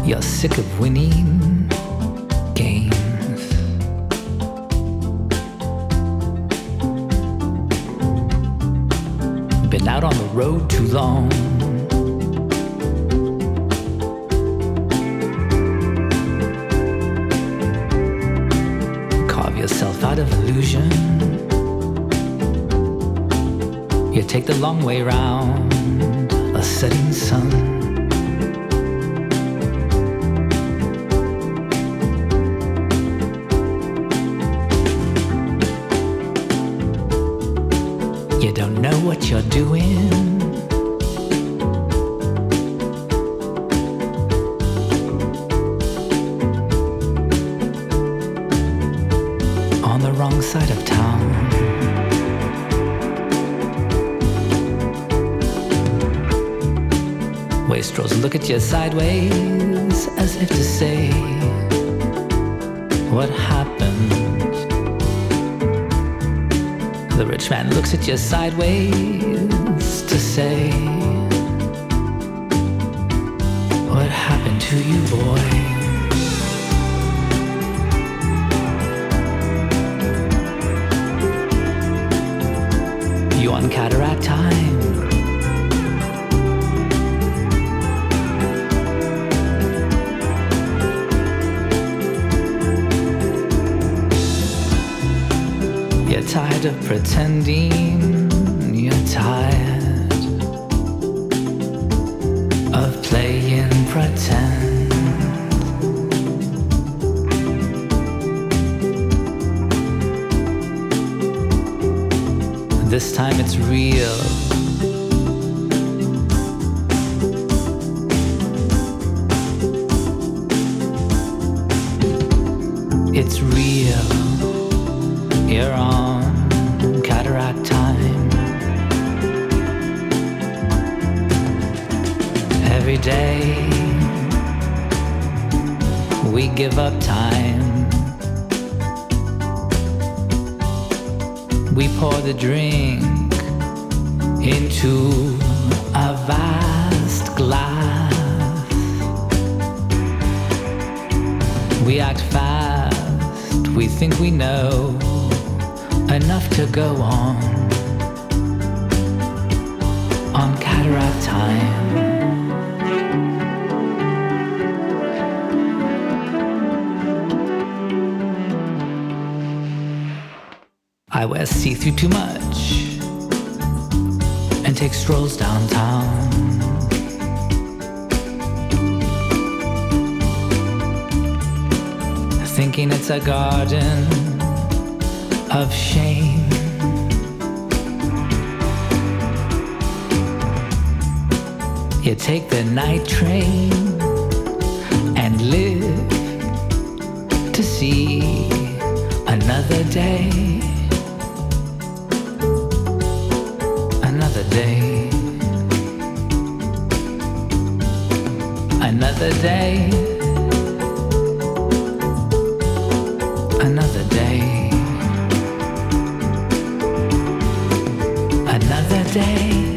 You're sick of winning games. Been out on the road too long. Carve yourself out of illusion. You take the long way round a setting sun. You don't know what you're doing. On the wrong side of town. Wastrels look at you sideways as if to say, what happened? The rich man looks at you sideways to say, what happened to you, boy? You on cataract time. You're tired of pretending, you're tired of playing pretend. This time it's real. It's real. You're on cataract time. Every day we give up time. We pour the drink into a vast glass. We act fast, we think we know enough to go on cataract time. I wear see-through too much and take strolls downtown. Thinking it's a garden of shame. You take the night train and live to see another day. Another day. Another day. Another day. Another day.